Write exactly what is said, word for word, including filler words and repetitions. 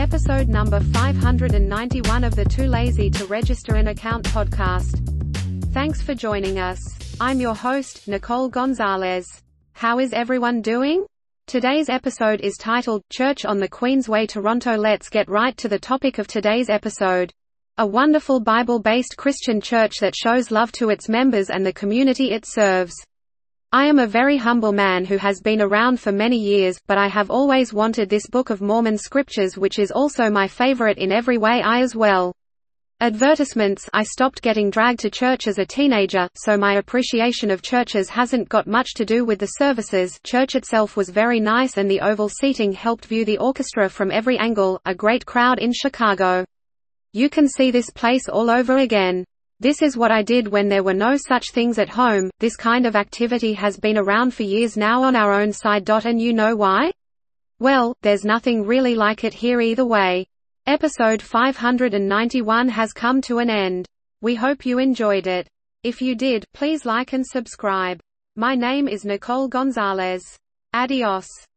episode number five hundred ninety-one of the Too Lazy to Register an Account podcast. Thanks for joining us. I'm your host, Nicole Gonzalez. How is everyone doing? Today's episode is titled, Church on the Queensway, Toronto. Let's get right to the topic of today's episode. A wonderful Bible-based Christian church that shows love to its members and the community it serves. I am a very humble man who has been around for many years, but I have always wanted this Book of Mormon scriptures, which is also my favorite in every way. I as well. Advertisements. I stopped getting dragged to church as a teenager, so my appreciation of churches hasn't got much to do with the services. Church itself was very nice and the oval seating helped view the orchestra from every angle. A great crowd in Chicago. You can see this place all over again. This is what I did when there were no such things at home. This kind of activity has been around for years now on our own side. And you know why? Well, there's nothing really like it here either way. Episode five hundred ninety-one has come to an end. We hope you enjoyed it. If you did, please like and subscribe. My name is Nicole Gonzalez. Adios.